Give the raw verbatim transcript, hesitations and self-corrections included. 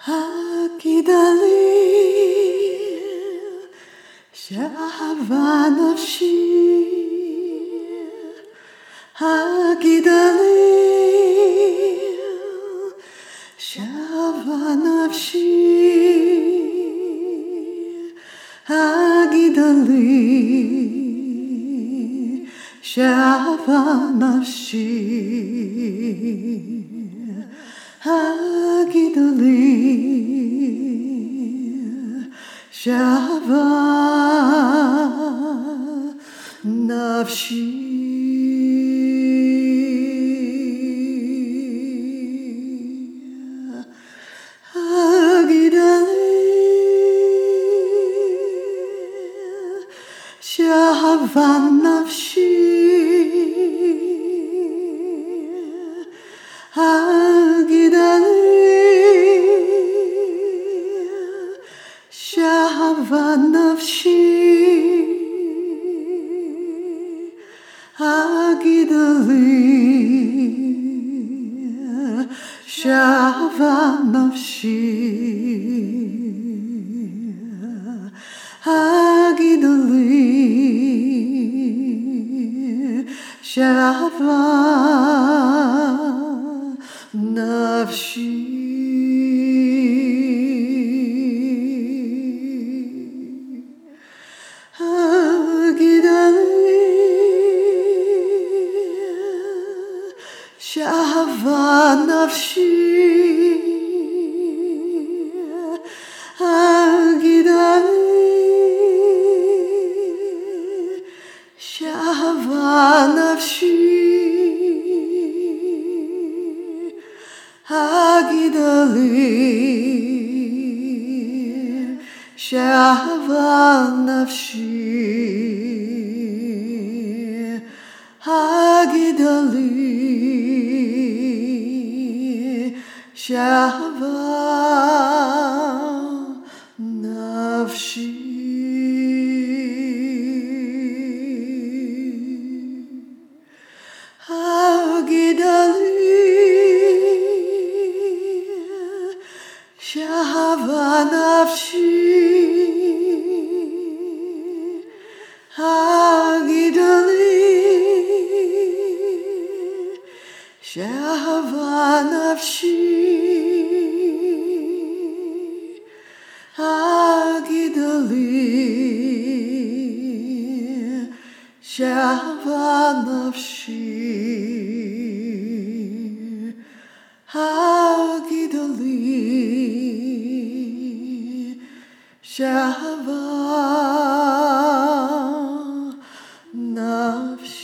הגדלים שאהבה נפשי, הגדלים שאהבה נפשי, הגדלים שאהבה נפשי, הגדולים שאהבה נפשי. שאהבה נפשי, הגדלים שאהבה נפשי, הגדלים שאהבה נפשי, הגדולים שאהבה נפשי. הגדלים שאהבה נפשי, הגדלים שאהבה נפשי, הגדלים שאהבה נפשי, הגדלים שאהבה נפשי. הגדלים שאהבה נפשי, הגדלים שאהבה נפשי, הגדלים שאהבה נפשי, הגדולים שאהבה נפשי.